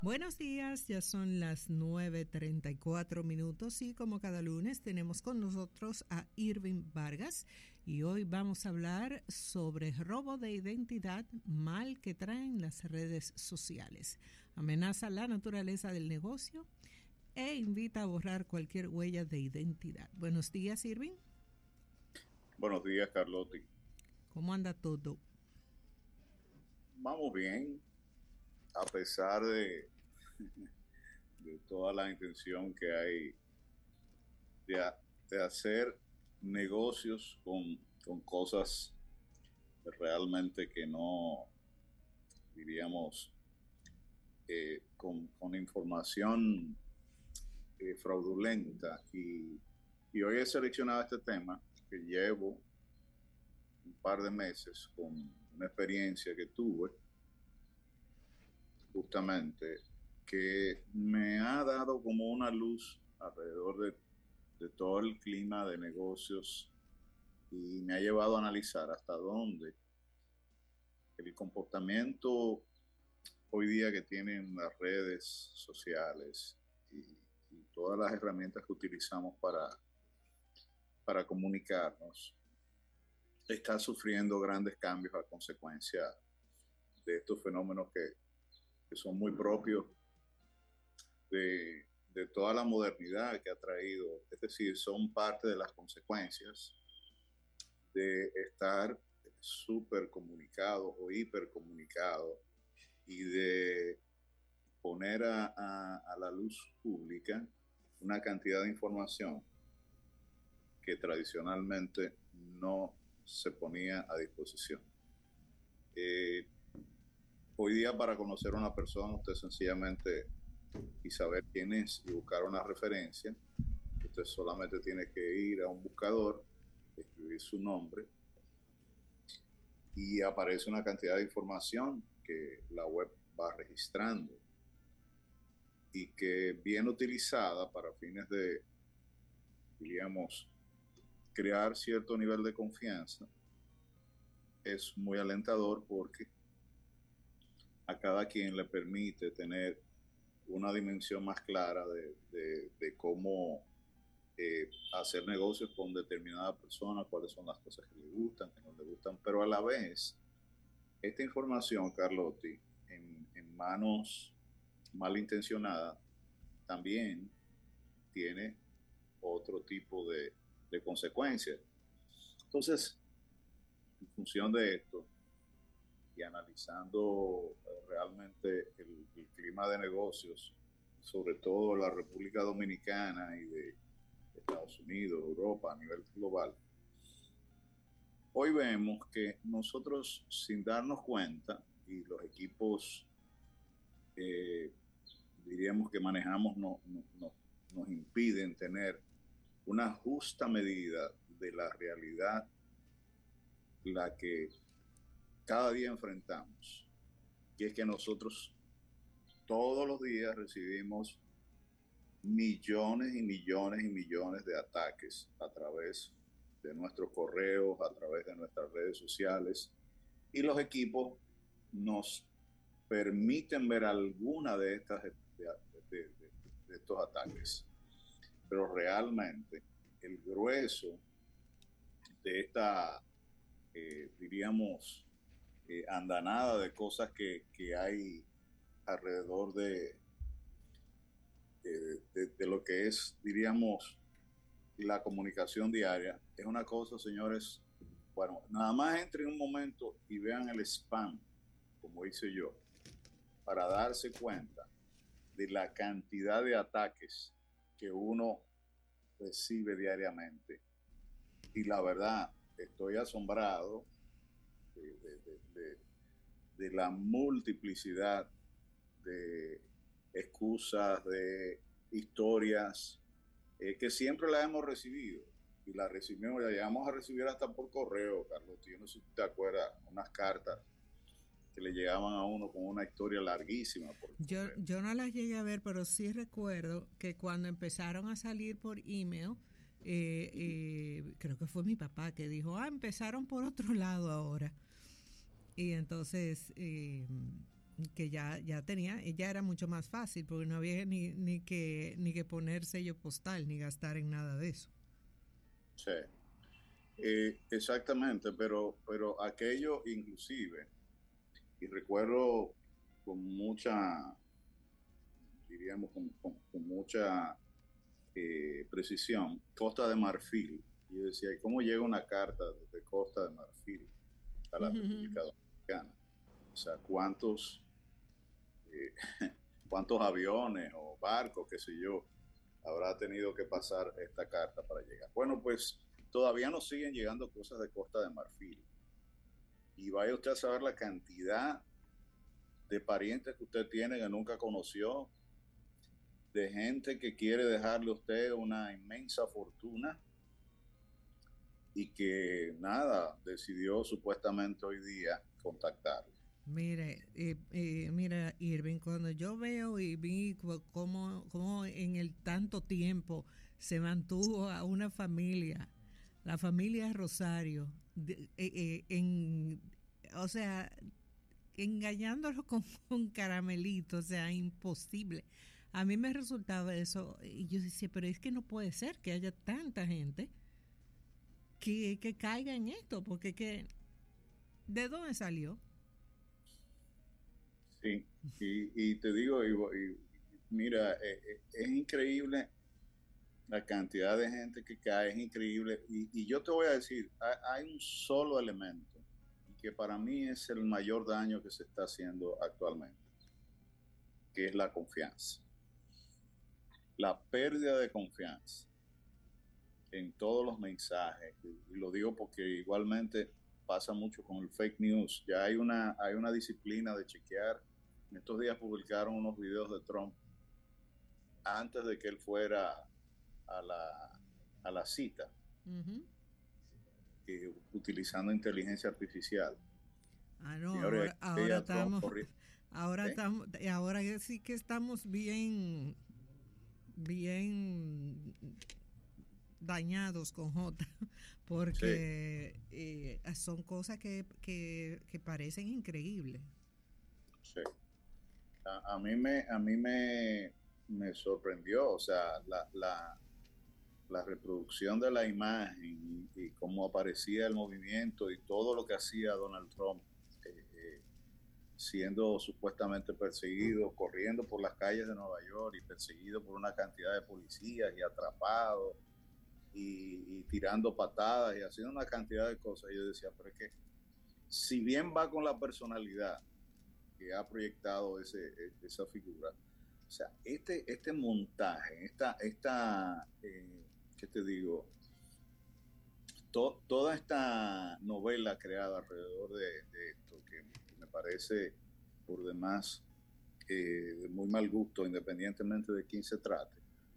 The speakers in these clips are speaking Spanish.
Buenos días, ya son las 9:34 y como cada lunes tenemos con nosotros a Irving Vargas y hoy vamos a hablar sobre robo de identidad, mal que traen las redes sociales. Amenaza la naturaleza del negocio e invita a borrar cualquier huella de identidad. Buenos días, Irving. Buenos días, Carlotti. ¿Cómo anda todo? Vamos bien, a pesar de toda la intención que hay de hacer negocios con cosas realmente que no, diríamos, con información fraudulenta. Y hoy he seleccionado este tema que llevo un par de meses con una experiencia que tuve justamente que me ha dado como una luz alrededor de todo el clima de negocios y me ha llevado a analizar hasta dónde el comportamiento hoy día que tienen las redes sociales y todas las herramientas que utilizamos para comunicarnos está sufriendo grandes cambios a consecuencia de estos fenómenos que son muy propios de toda la modernidad que ha traído, es decir, son parte de las consecuencias de estar súper comunicado o hipercomunicado y de poner a la luz pública una cantidad de información que tradicionalmente no se ponía a disposición. Hoy día para conocer a una persona usted sencillamente y saber quién es y buscar una referencia, usted solamente tiene que ir a un buscador, escribir su nombre y aparece una cantidad de información que la web va registrando y que bien utilizada para fines de, diríamos, crear cierto nivel de confianza es muy alentador porque a cada quien le permite tener una dimensión más clara de cómo hacer negocios con determinada persona, cuáles son las cosas que le gustan, que no le gustan, pero a la vez, esta información, Carlotti, en manos malintencionadas, también tiene otro tipo de consecuencias. Entonces, en función de esto, y analizando realmente el clima de negocios, sobre todo la República Dominicana y de Estados Unidos, Europa, a nivel global, hoy vemos que nosotros sin darnos cuenta y los equipos, eh, diríamos que manejamos, nos impiden tener una justa medida de la realidad la que cada día enfrentamos. Y es que nosotros todos los días recibimos millones y millones y millones de ataques a través de nuestros correos, a través de nuestras redes sociales, y los equipos nos permiten ver alguna de estas de estos ataques. Pero realmente el grueso de esta, diríamos, andanada de cosas que hay alrededor de lo que es, diríamos, la comunicación diaria, es una cosa, señores, bueno, nada más entren un momento y vean el spam, como hice yo, para darse cuenta de la cantidad de ataques que uno recibe diariamente. Y la verdad, estoy asombrado de, de, de, de la multiplicidad de excusas, de historias, que siempre la hemos recibido y la recibimos, la llegamos a recibir hasta por correo, Carlos. Yo no sé si te acuerdas, unas cartas que le llegaban a uno con una historia larguísima por Yo no las llegué a ver, pero sí recuerdo que cuando empezaron a salir por email, creo que fue mi papá que dijo, empezaron por otro lado ahora. Y entonces que ya tenía, ya era mucho más fácil porque no había ni que poner sello postal ni gastar en nada de eso. Sí, exactamente, pero aquello inclusive, y recuerdo con mucha, diríamos, con mucha precisión, Costa de Marfil. Y yo decía, ¿cómo llega una carta de Costa de Marfil a la República Dominicana? O sea, eh, cuántos aviones o barcos, qué sé yo, habrá tenido que pasar esta carta para llegar. Bueno, pues todavía nos siguen llegando cosas de Costa de Marfil. Y vaya usted a saber la cantidad de parientes que usted tiene que nunca conoció, de gente que quiere dejarle a usted una inmensa fortuna y que nada, decidió supuestamente hoy día contactarle. Mira, Irving, cuando yo veo y vi cómo en el tanto tiempo se mantuvo a una familia, la familia Rosario, o sea, engañándolo con caramelito, o sea, imposible. A mí me resultaba eso, y yo decía, pero es que no puede ser que haya tanta gente que caiga en esto, porque ¿de dónde salió? Sí, y te digo, mira, es increíble la cantidad de gente que cae, es increíble. Y yo te voy a decir, hay un solo elemento que para mí es el mayor daño que se está haciendo actualmente, que es la confianza. La pérdida de confianza en todos los mensajes, y lo digo porque igualmente pasa mucho con el fake news. Ya hay una disciplina de chequear. En estos días publicaron unos videos de Trump antes de que él fuera a la cita, utilizando inteligencia artificial. No, Señores, ahora estamos, ¿eh? ahora sí que estamos bien dañados con J, porque son cosas que parecen increíbles. Sí. A mí me sorprendió, o sea, la reproducción de la imagen y cómo aparecía el movimiento y todo lo que hacía Donald Trump, siendo supuestamente perseguido, corriendo por las calles de Nueva York y perseguido por una cantidad de policías y atrapado y tirando patadas y haciendo una cantidad de cosas. Yo decía, pero es que si bien va con la personalidad que ha proyectado esa figura, o sea, este montaje, ¿qué te digo? Toda esta novela creada alrededor de esto, que me parece por demás de muy mal gusto, independientemente de quién se trate,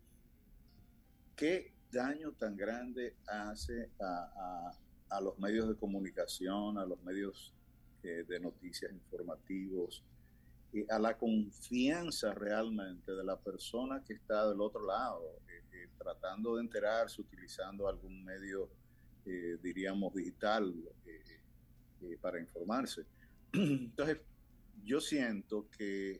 ¿qué daño tan grande hace a los medios de comunicación, a los medios de noticias informativos, a la confianza realmente de la persona que está del otro lado, tratando de enterarse, utilizando algún medio, diríamos, digital para informarse? Entonces, yo siento que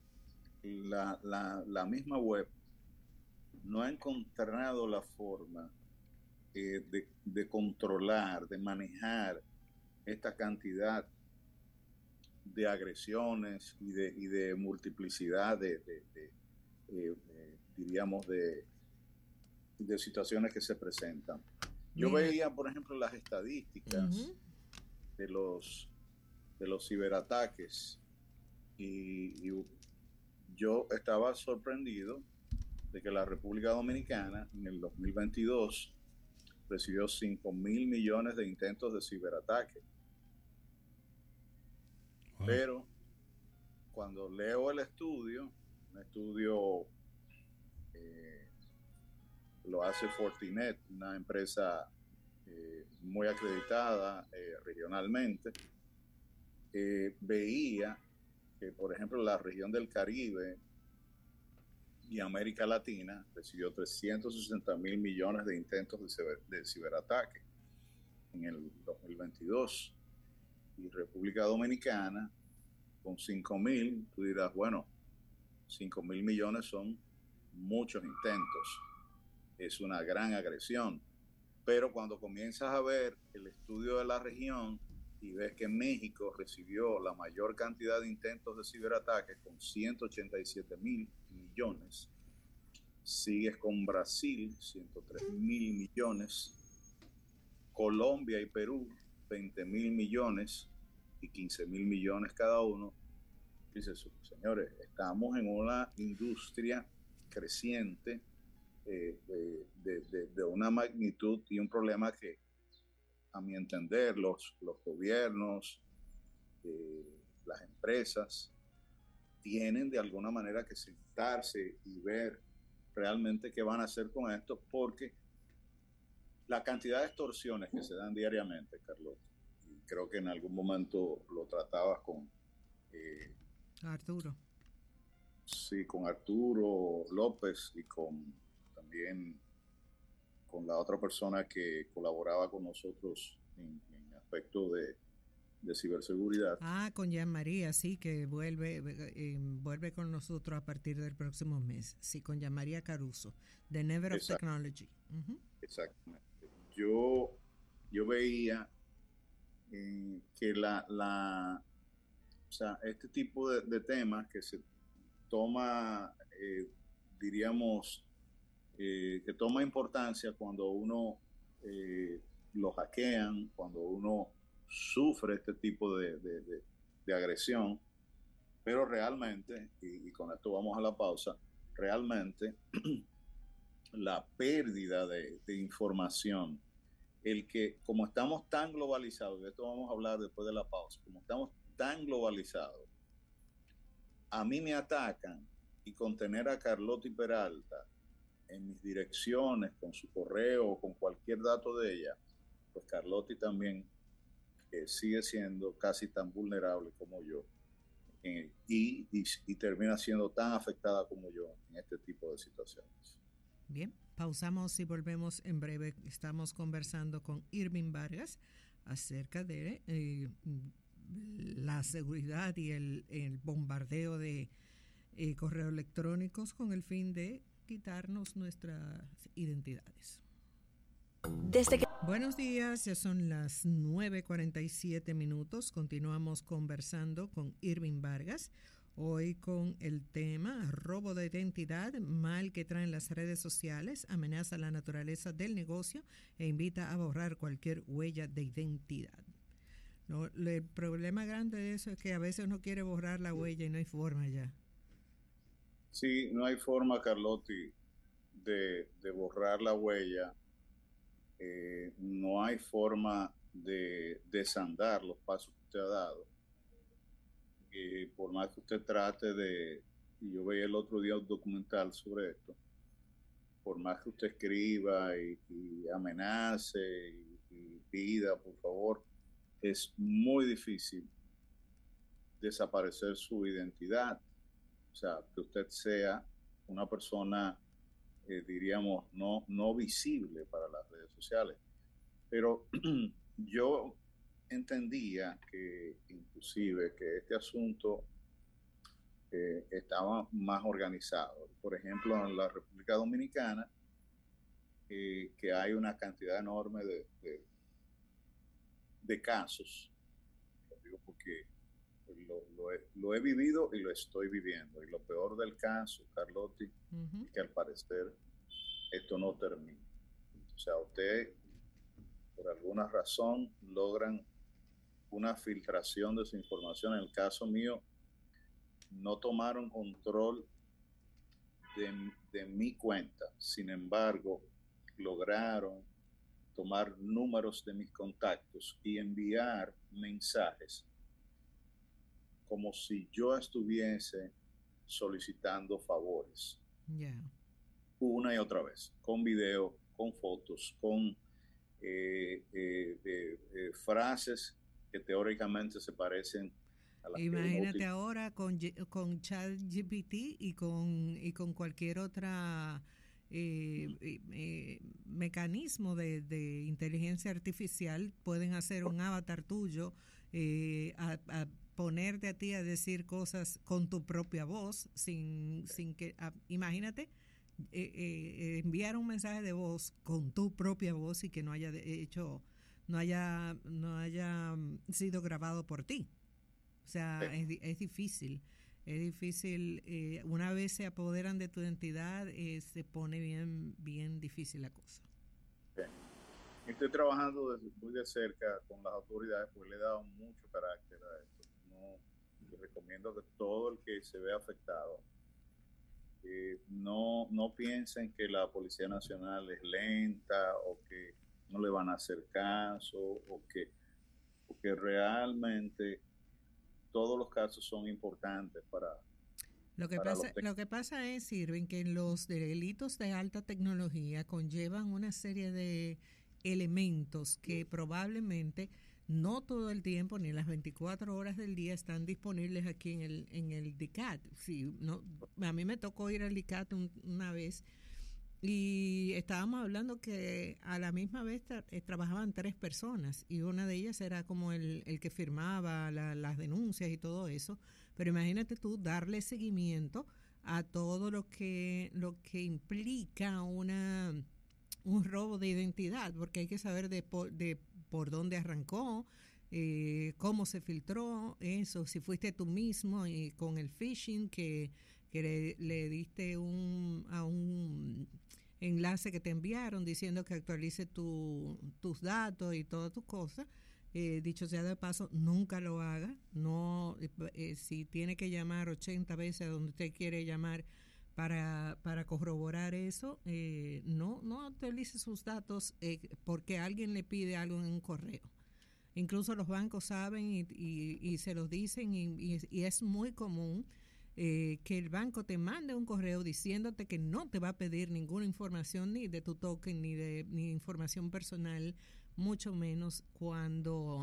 la misma web no ha encontrado la forma de controlar, de manejar esta cantidad de agresiones y de multiplicidad diríamos, de situaciones que se presentan. Yo veía, por ejemplo, las estadísticas de los ciberataques y yo estaba sorprendido de que la República Dominicana en el 2022 recibió 5.000 millones de intentos de ciberataque. Wow. Pero cuando leo el estudio, un estudio lo hace Fortinet, una empresa muy acreditada regionalmente, veía que, por ejemplo, la región del Caribe y América Latina recibió 360.000 millones de intentos de ciberataque en el 2022. Y República Dominicana con 5.000, tú dirás, bueno, 5.000 millones son muchos intentos, es una gran agresión. Pero cuando comienzas a ver el estudio de la región y ves que México recibió la mayor cantidad de intentos de ciberataques con 187.000 millones, sigues con Brasil, 103.000 millones, Colombia y Perú, 20.000 millones y 15.000 millones cada uno. Dices, señores, estamos en una industria creciente de una magnitud y un problema que, a mi entender, los gobiernos, las empresas, tienen de alguna manera que sentarse y ver realmente qué van a hacer con esto, porque la cantidad de extorsiones que se dan diariamente, Carlos, y creo que en algún momento lo tratabas con Arturo. Sí, con Arturo López y también con la otra persona que colaboraba con nosotros en aspectos de ciberseguridad. Con Jean María, sí, que vuelve con nosotros a partir del próximo mes. Sí, con Jean María Caruso, de Never of Technology. Exactamente. Yo veía que o sea, este tipo de temas que se toma, diríamos, que toma importancia cuando uno lo hackean, cuando uno sufre este tipo de agresión, pero realmente, y con esto vamos a la pausa, realmente la pérdida de información, el que como estamos tan globalizados, de esto vamos a hablar después de la pausa, como estamos tan globalizados, a mí me atacan y con tener a Carlotti Peralta en mis direcciones, con su correo, con cualquier dato de ella, pues Carlotti también sigue siendo casi tan vulnerable como yo y termina siendo tan afectada como yo en este tipo de situaciones. Bien, pausamos y volvemos en breve. Estamos conversando con Irving Vargas acerca de la seguridad y el bombardeo de correos electrónicos con el fin de quitarnos nuestras identidades. Buenos días, ya son las 9:47. Continuamos conversando con Irving Vargas, hoy con el tema robo de identidad, mal que traen las redes sociales, amenaza la naturaleza del negocio e invita a borrar cualquier huella de identidad. El problema grande de eso es que a veces uno quiere borrar la huella y no hay forma ya. Sí, no hay forma, Carlotti, de borrar la huella. No hay forma de desandar los pasos que usted ha dado. Por más que usted trate y yo veía el otro día un documental sobre esto, por más que usted escriba y amenace y pida, por favor, es muy difícil desaparecer su identidad. O sea, que usted sea una persona, diríamos, no visible para las redes sociales. Pero yo entendía que inclusive que este asunto estaba más organizado. Por ejemplo, en la República Dominicana, que hay una cantidad enorme de casos, lo digo porque lo he vivido y lo estoy viviendo. Y lo peor del caso, Carlotti, es que al parecer esto no termina. O sea, usted, por alguna razón, logran una filtración de su información. En el caso mío, no tomaron control de mi cuenta. Sin embargo, lograron tomar números de mis contactos y enviar mensajes como si yo estuviese solicitando favores. Una y otra vez, con video, con fotos, con frases que teóricamente se parecen a las Imagínate que ahora con ChatGPT y con cualquier otra mecanismo de inteligencia artificial pueden hacer un avatar tuyo ponerte a ti a decir cosas con tu propia voz, sin que, imagínate, enviar un mensaje de voz con tu propia voz y que no haya no haya sido grabado por ti. O sea, es difícil. Es difícil, una vez se apoderan de tu identidad, se pone bien difícil la cosa. Estoy trabajando muy de cerca con las autoridades, pues le he dado mucho carácter a esto. No, recomiendo que todo el que se vea afectado no piensen que la Policía Nacional es lenta o que no le van a hacer caso porque realmente todos los casos son importantes para... Lo que pasa es, Irving, que los delitos de alta tecnología conllevan una serie de elementos que probablemente no todo el tiempo ni las 24 horas del día están disponibles aquí en el DICAT. Sí, no, a mí me tocó ir al DICAT una vez y estábamos hablando que a la misma vez trabajaban 3 personas y una de ellas era como el que firmaba las denuncias y todo eso. Pero imagínate tú darle seguimiento a todo lo que implica un robo de identidad, porque hay que saber de por dónde arrancó, cómo se filtró eso, si fuiste tú mismo y con el phishing que le diste a un enlace que te enviaron diciendo que actualice tus datos y todas tus cosas. Dicho sea de paso, nunca lo haga. No, si tiene que llamar 80 veces a donde usted quiere llamar para corroborar eso, no actualice sus datos porque alguien le pide algo en un correo. Incluso los bancos saben y se los dicen y es muy común que el banco te mande un correo diciéndote que no te va a pedir ninguna información ni de tu token ni información personal, mucho menos cuando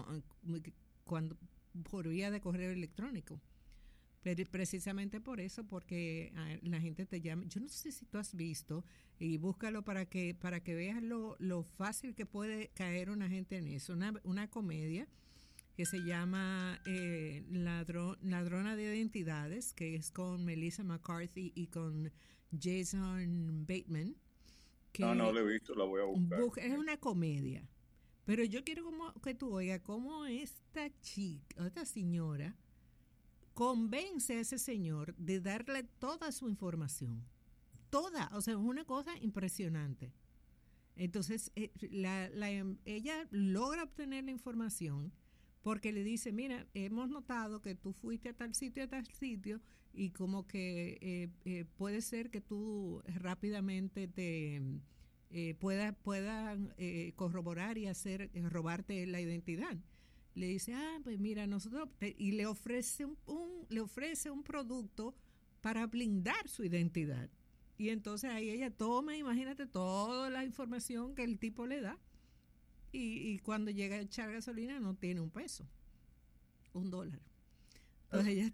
por vía de correo electrónico. Pero precisamente por eso, porque la gente te llama. Yo no sé si tú has visto, y búscalo para que veas lo fácil que puede caer una gente en eso. Una comedia que se llama Ladrona de Identidades, que es con Melissa McCarthy y con Jason Bateman. No lo he visto, la voy a buscar. Es una comedia. Pero yo quiero que tú oigas cómo esta señora convence a ese señor de darle toda su información. Toda. O sea, es una cosa impresionante. Entonces, ella logra obtener la información porque le dice, mira, hemos notado que tú fuiste a tal sitio y como que puede ser que tú rápidamente te puedan corroborar y robarte la identidad. Le dice, pues mira, nosotros y le ofrece un producto para blindar su identidad. Y entonces ahí ella toma, imagínate, toda la información que el tipo le da y cuando llega a echar gasolina no tiene un peso, $1. Entonces ella...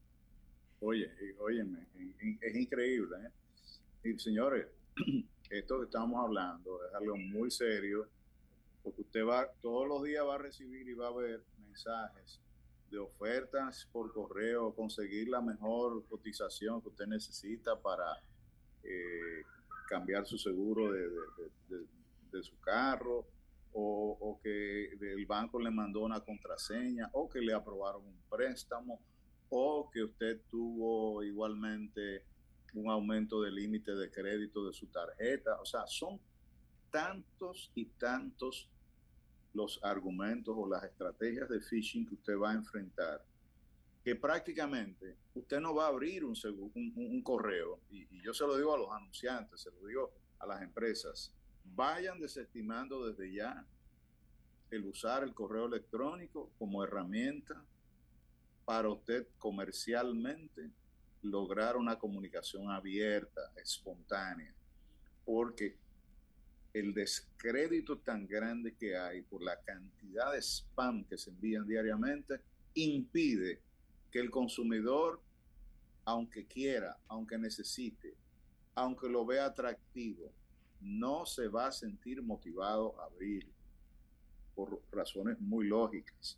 Óyeme, es increíble, ¿eh? Y señores, esto que estamos hablando es algo muy serio, porque usted todos los días va a recibir y va a ver mensajes de ofertas por correo, conseguir la mejor cotización que usted necesita para cambiar su seguro de su carro, o que el banco le mandó una contraseña, o que le aprobaron un préstamo, o que usted tuvo igualmente un aumento del límite de crédito de su tarjeta. O sea, son tantos y tantos los argumentos o las estrategias de phishing que usted va a enfrentar, que prácticamente usted no va a abrir un correo, y yo se lo digo a los anunciantes, se lo digo a las empresas, vayan desestimando desde ya el usar el correo electrónico como herramienta para usted comercialmente lograr una comunicación abierta, espontánea, porque el descrédito tan grande que hay por la cantidad de spam que se envían diariamente impide que el consumidor, aunque quiera, aunque necesite, aunque lo vea atractivo, no se va a sentir motivado a abrir por razones muy lógicas.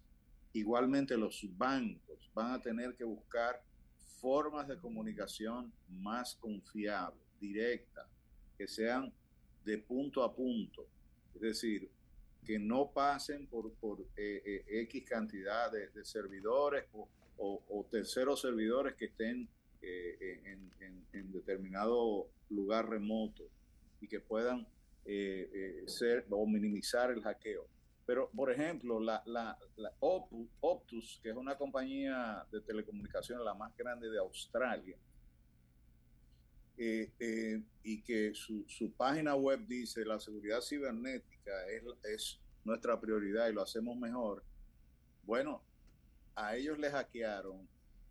Igualmente los bancos van a tener que buscar formas de comunicación más confiables, directas, que sean de punto a punto. Es decir, que no pasen por X cantidad de servidores o terceros servidores que estén en determinado lugar remoto y que puedan ser o minimizar el hackeo. Pero, por ejemplo, la Optus, que es una compañía de telecomunicaciones la más grande de Australia, y que su página web dice la seguridad cibernética es nuestra prioridad y lo hacemos mejor. Bueno, a ellos les hackearon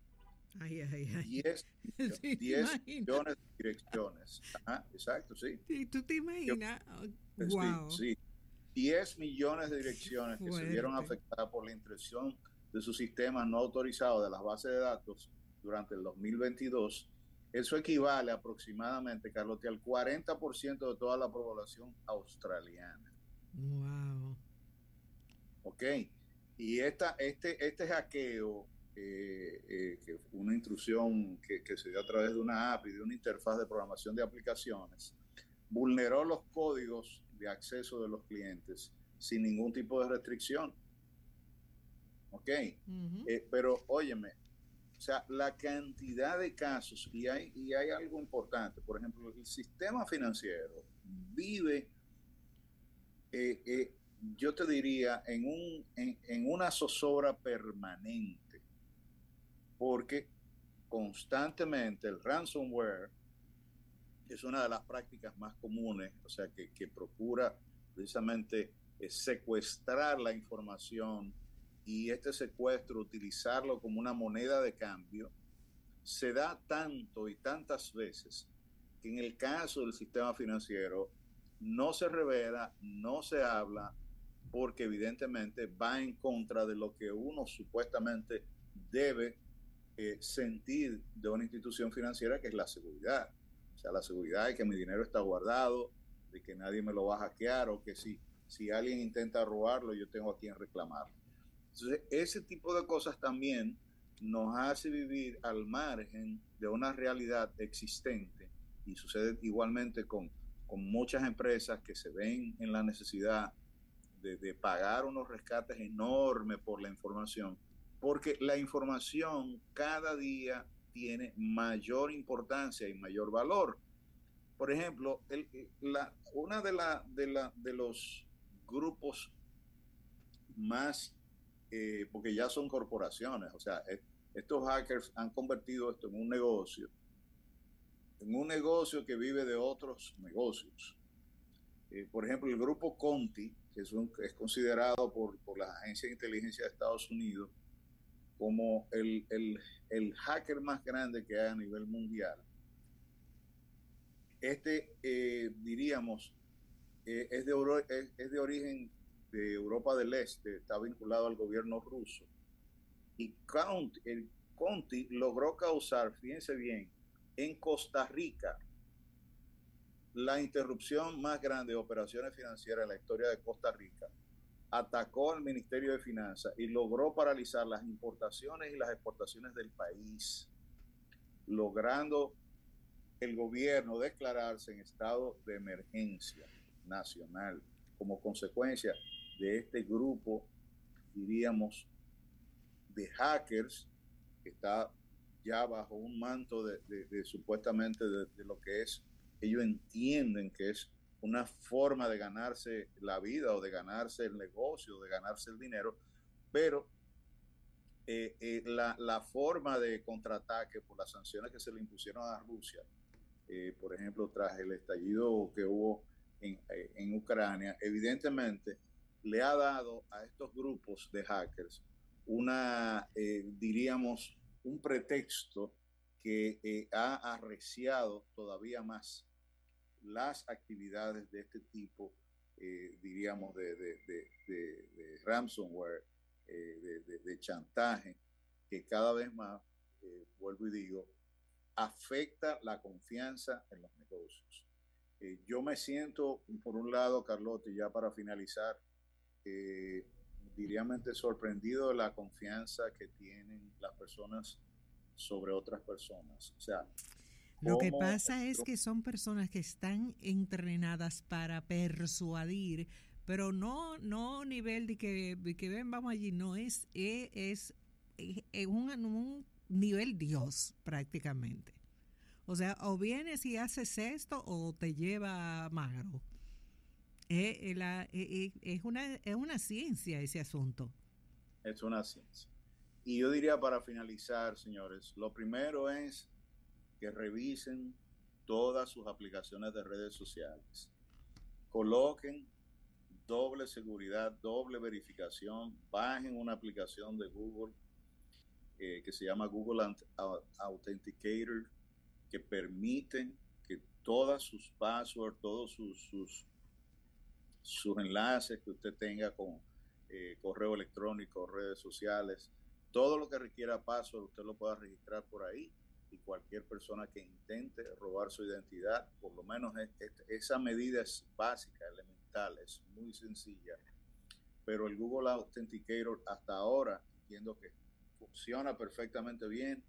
10 sí, 10 millones de direcciones. Ajá, exacto, sí. ¿Y tú te imaginas? Wow. Sí, 10 millones de direcciones que se vieron Fuerte. afectadas por la intrusión de sus sistemas no autorizados de las bases de datos durante el 2022. Eso equivale aproximadamente, Carlote, al 40% de toda la población australiana. Wow. Ok. Y este hackeo, que fue una intrusión que se dio a través de una app y de una interfaz de programación de aplicaciones, vulneró los códigos de acceso de los clientes sin ningún tipo de restricción. Ok. Pero óyeme, o sea, la cantidad de casos, y hay algo importante, por ejemplo, el sistema financiero vive, yo te diría, en una zozobra permanente, porque constantemente el ransomware es una de las prácticas más comunes, o sea, que procura precisamente secuestrar la información y este secuestro utilizarlo como una moneda de cambio. Se da tanto y tantas veces que en el caso del sistema financiero no se revela, no se habla, porque evidentemente va en contra de lo que uno supuestamente debe sentir de una institución financiera, que es la seguridad. O sea, la seguridad de que mi dinero está guardado, de que nadie me lo va a hackear, o que si alguien intenta robarlo, yo tengo a quien reclamarlo. Entonces, ese tipo de cosas también nos hace vivir al margen de una realidad existente, y sucede igualmente con muchas empresas que se ven en la necesidad de pagar unos rescates enormes por la información, porque la información cada día tiene mayor importancia y mayor valor. Por ejemplo, una de los grupos más, porque ya son corporaciones, o sea, estos hackers han convertido esto en un negocio que vive de otros negocios. Por ejemplo, el grupo Conti, que es considerado por las agencias de inteligencia de Estados Unidos como el hacker más grande que hay a nivel mundial. Diríamos, es de origen de Europa del Este, está vinculado al gobierno ruso. Y Conti logró causar, fíjense bien, en Costa Rica, la interrupción más grande de operaciones financieras en la historia de Costa Rica. Atacó al Ministerio de Finanzas y logró paralizar las importaciones y las exportaciones del país, logrando el gobierno declararse en estado de emergencia nacional como consecuencia de este grupo, diríamos, de hackers que está ya bajo un manto de supuestamente de lo que es, ellos entienden que es una forma de ganarse la vida o de ganarse el negocio, de ganarse el dinero, pero la forma de contraataque por las sanciones que se le impusieron a Rusia, por ejemplo, tras el estallido que hubo en Ucrania, evidentemente le ha dado a estos grupos de hackers diríamos, un pretexto que ha arreciado todavía más las actividades de este tipo, diríamos, de ransomware, de chantaje, que cada vez más, vuelvo y digo, afecta la confianza en los negocios. Yo me siento, por un lado, Carlotte, ya para finalizar, diríamente sorprendido de la confianza que tienen las personas sobre otras personas. O sea, lo que pasa es que son personas que están entrenadas para persuadir, pero no nivel de que ven, vamos allí, no es un nivel Dios prácticamente. O sea, o vienes y haces esto o te lleva magro. Es una ciencia ese asunto. Es una ciencia. Y yo diría para finalizar, señores, lo primero es que revisen todas sus aplicaciones de redes sociales. Coloquen doble seguridad, doble verificación, bajen una aplicación de Google que se llama Google Authenticator, que permite que todas sus passwords, todos sus enlaces que usted tenga con correo electrónico, redes sociales, todo lo que requiera password, usted lo pueda registrar por ahí, y cualquier persona que intente robar su identidad, por lo menos esa medida es básica, elemental, es muy sencilla, pero el Google Authenticator hasta ahora entiendo que funciona perfectamente bien.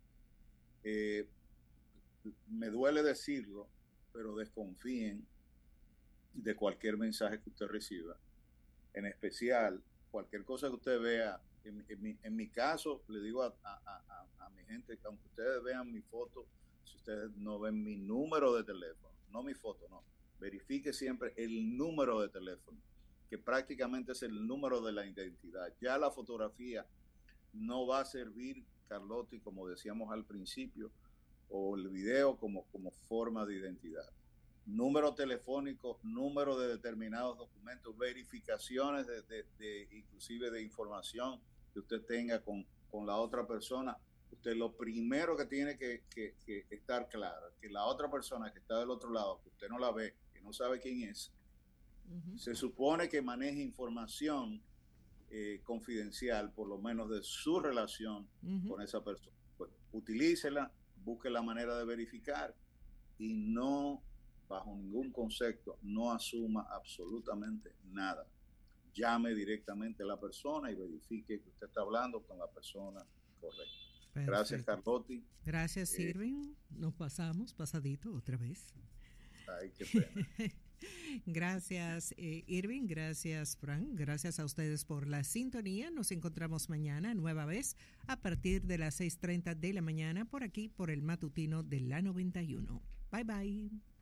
Me duele decirlo, pero desconfíen de cualquier mensaje que usted reciba, en especial cualquier cosa que usted vea. En mi caso, le digo a mi gente que aunque ustedes vean mi foto, si ustedes no ven mi número de teléfono, no mi foto, no, verifique siempre el número de teléfono, que prácticamente es el número de la identidad. Ya la fotografía no va a servir, Carlotti, como decíamos al principio, o el video como forma de identidad. Número telefónico, número de determinados documentos, verificaciones inclusive de información que usted tenga con la otra persona. Usted lo primero que tiene que estar claro, que la otra persona que está del otro lado, que usted no la ve, que no sabe quién es, se supone que maneje información confidencial, por lo menos de su relación con esa persona. Pues, utilícela, busque la manera de verificar y no, bajo ningún concepto, no asuma absolutamente nada. Llame directamente a la persona y verifique que usted está hablando con la persona correcta. Perfecto. Gracias, Carlotti. Gracias, Irving. Nos pasamos pasadito otra vez. Ay, qué pena. Gracias, Irving. Gracias, Frank. Gracias a ustedes por la sintonía. Nos encontramos mañana, nueva vez, a partir de las 6:30 de la mañana, por aquí, por el matutino de la 91. Bye, bye.